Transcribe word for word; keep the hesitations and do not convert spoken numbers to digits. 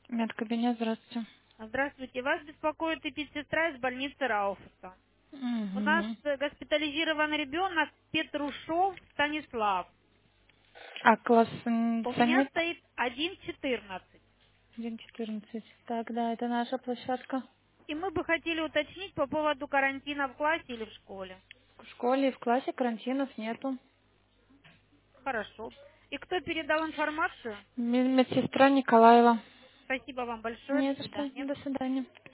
Медкабинет, здравствуйте. Здравствуйте. Вас беспокоит эпидсестра из больницы Рауфуса. У нас Мгм. э, госпитализирован ребенок Петрушев Станислав. А класс У меня санит стоит один четырнадцать. один четырнадцать. Так, да, это наша площадка. И мы бы хотели уточнить по поводу карантина в классе или в школе. В школе и в классе карантинов нету. Хорошо. И кто передал информацию? Ме- Медсестра Николаева. Спасибо вам большое. Не До за что. свидания. До свидания.